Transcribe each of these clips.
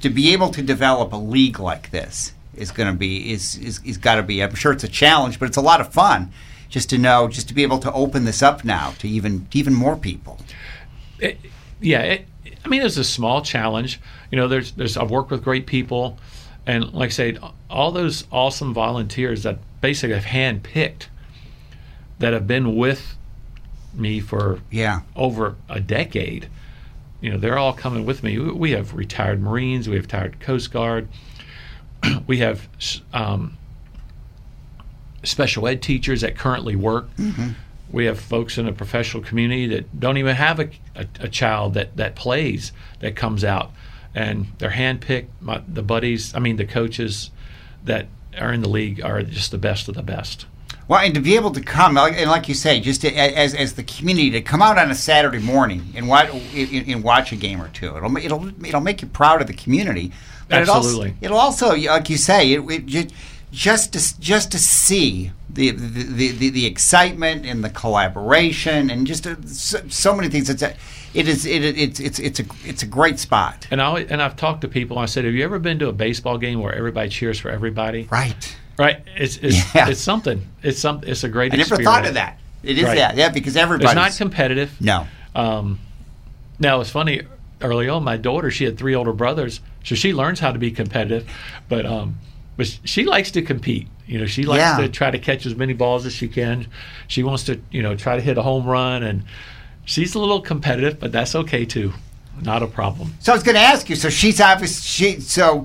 to be able to develop a league like this is going to be is got to be. I'm sure it's a challenge, but it's a lot of fun. Just to be able to open this up now to even more people. I mean, it's a small challenge. There's I've worked with great people, and like I say, all those awesome volunteers that basically I've handpicked that have been with me for over a decade. They're all coming with me. We have retired Marines, we have retired Coast Guard, we have special ed teachers that currently work. Mm-hmm. We have folks in the professional community that don't even have a child that plays, that comes out, and they're handpicked. The coaches that are in the league are just the best of the best. Well, and to be able to come, and like you say, just as the community, to come out on a Saturday morning and watch a game or two, it'll make you proud of the community. But absolutely, it'll also, like you say, just to see the excitement and the collaboration and just so many things. It's a great spot. And I've talked to people. And I said, have you ever been to a baseball game where everybody cheers for everybody? Right. It's something. It's a great. I never experience. thought of that. It is that, because everybody. It's not competitive. No. Now it's funny. Early on, my daughter, she had 3 older brothers, so she learns how to be competitive, but she likes to compete. She likes to try to catch as many balls as she can. She wants to, try to hit a home run, and she's a little competitive, but that's okay too. Not a problem. So I was going to ask you. So she's obviously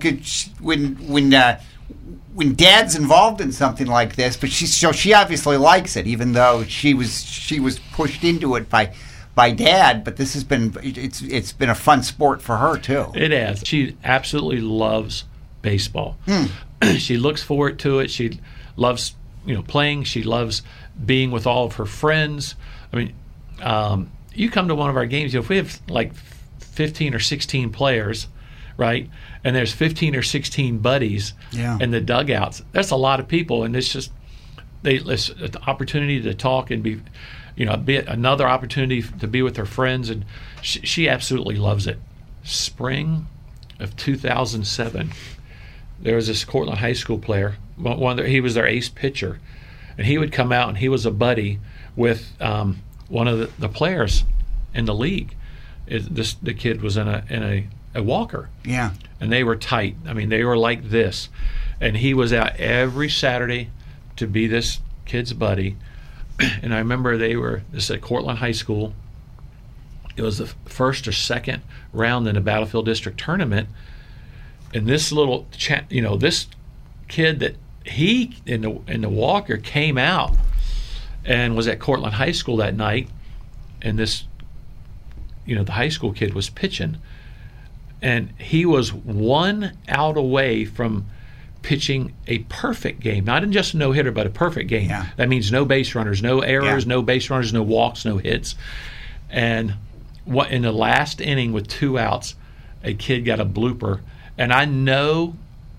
when Dad's involved in something like this, but she obviously likes it, even though she was pushed into it by Dad. But this has been it's been a fun sport for her too. It has. She absolutely loves baseball. She looks forward to it. She loves playing. She loves being with all of her friends. I mean, you come to one of our games. If we have like 15 or 16 players, right, and there's 15 or 16 buddies in the dugouts, that's a lot of people, and it's just it's an opportunity to talk and be another opportunity to be with her friends, and she absolutely loves it. Spring of 2007. There was this Cortland High School player. He was their ace pitcher, and he would come out and he was a buddy with one of the players in the league. The kid was in a walker. Yeah, and they were tight. I mean, they were like this, and he was out every Saturday to be this kid's buddy. And I remember this at Cortland High School. It was the first or second round in the Battlefield District tournament. And this little, this kid that he in the walker came out and was at Cortland High School that night, and this, the high school kid was pitching, and he was 1 out away from pitching a perfect game, not just a no-hitter, but a perfect game. Yeah. That means no base runners, no errors, no base runners, no walks, no hits. And in the last inning with 2 outs, a kid got a blooper. And I know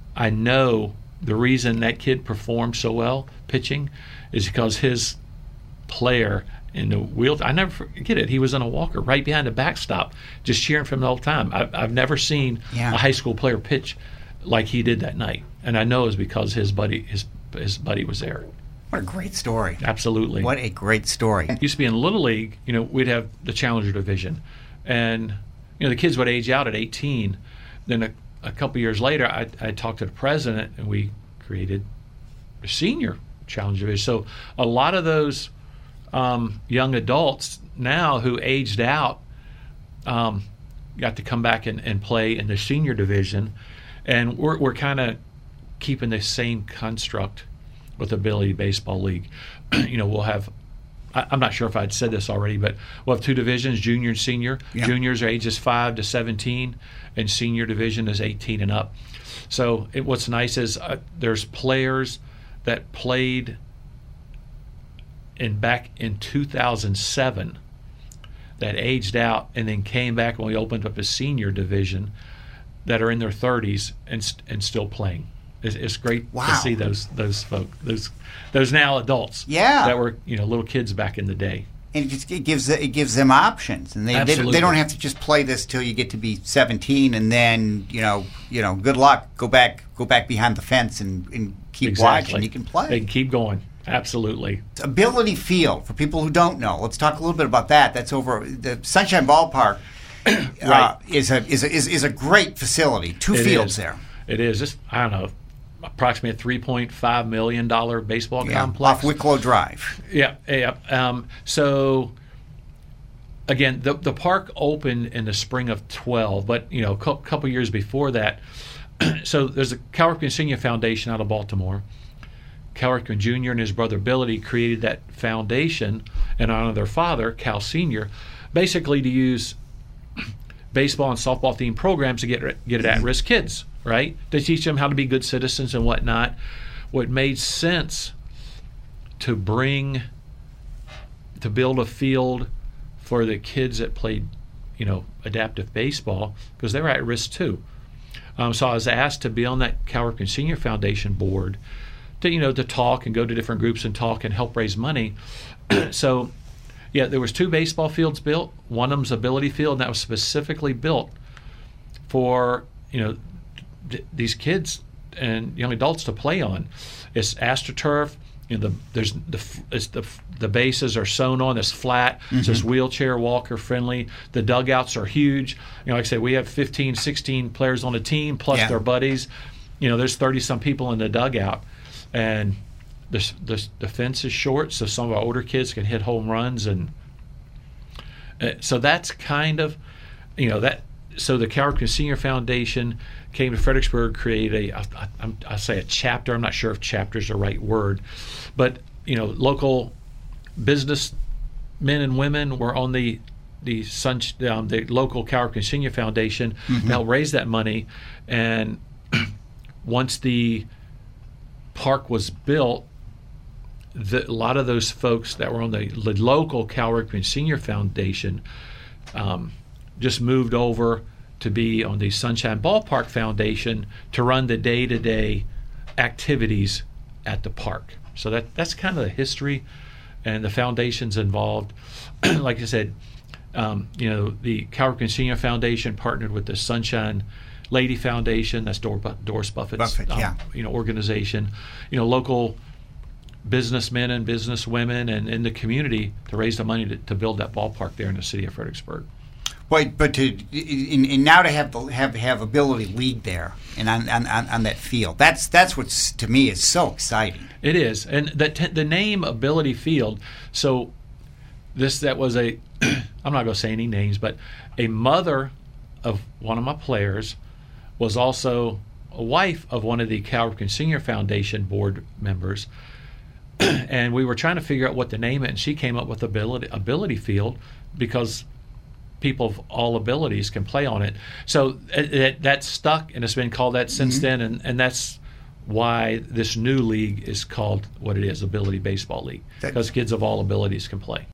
the reason that kid performed so well pitching is because his player in the wheel. I never forget it. He was in a walker right behind the backstop, just cheering for him the whole time. I've never seen a high school player pitch like he did that night, and I know it was because his buddy was there. What a great story! Absolutely, what a great story. It used to be in Little League. We'd have the Challenger division, and the kids would age out at 18. Then a couple years later, I talked to the president, and we created a senior Challenger division. So a lot of those young adults now who aged out got to come back and play in the senior division, and we're kind of keeping the same construct with the Ability Baseball League. We'll have, I'm not sure if I'd said this already, but we'll have 2 divisions, junior and senior. Yeah. Juniors are ages 5 to 17, and senior division is 18 and up. So what's nice is there's players that played back in 2007 that aged out and then came back when we opened up a senior division that are in their 30s and still playing. It's great to see those folk, those now adults that were little kids back in the day. And it gives them options, and they don't have to just play this till you get to be 17, and then good luck, go back behind the fence and keep watching. You can play. They can keep going. Absolutely. Ability Field, for people who don't know, let's talk a little bit about that. That's over the Sunshine Ballpark. Right. Is a great facility. Two fields there. It is. Just, I don't know, approximately a $3.5 million baseball complex off Wicklow Drive. Yeah. So again, the park opened in the spring of 12, but a couple years before that. So there's a Cal Ripken Senior Foundation out of Baltimore. Cal Ripken Jr. and his brother Billy created that foundation in honor of their father, Cal Sr., basically to use baseball and softball themed programs to get at at-risk kids, right? To teach them how to be good citizens and whatnot. What made sense to build a field for the kids that played, adaptive baseball, because they were at risk too. So I was asked to be on that Cal Ripken Senior Foundation board to talk and go to different groups and talk and help raise money. So, yeah, there was 2 baseball fields built. One of them's Ability Field, and that was specifically built for these kids and young adults to play on. It's AstroTurf. The bases are sewn on. It's flat. Mm-hmm. So it's wheelchair walker friendly. The dugouts are huge. Like I said, we have 15, 16 players on the team plus their buddies. There's 30-some people in the dugout, and the fence is short, so some of our older kids can hit home runs, and so that's kind of that. So the Cal Ripken Senior Foundation came to Fredericksburg, created I say a chapter. I'm not sure if chapter is the right word, but local business men and women were on the local Cal Ripken Senior Foundation to help raise that money. And once the park was built, a lot of those folks that were on the local Cal Ripken Senior Foundation just moved over to be on the Sunshine Ballpark Foundation to run the day-to-day activities at the park. So that's kind of the history and the foundations involved. Like I said, the Cal Ripken Senior Foundation partnered with the Sunshine Lady Foundation. That's Doris Buffett's organization. Local businessmen and businesswomen and in the community to raise the money to build that ballpark there in the city of Fredericksburg. But now to have Ability League there and on that field, that's what's to me is so exciting. It is, and the name Ability Field. So that was I'm not going to say any names, but a mother of one of my players was also a wife of one of the Cal Ripken Senior Foundation board members, and we were trying to figure out what to name it, and she came up with Ability Field because people of all abilities can play on it. So that stuck, and it's been called that since then, and that's why this new league is called what it is, Ability Baseball League, because kids of all abilities can play.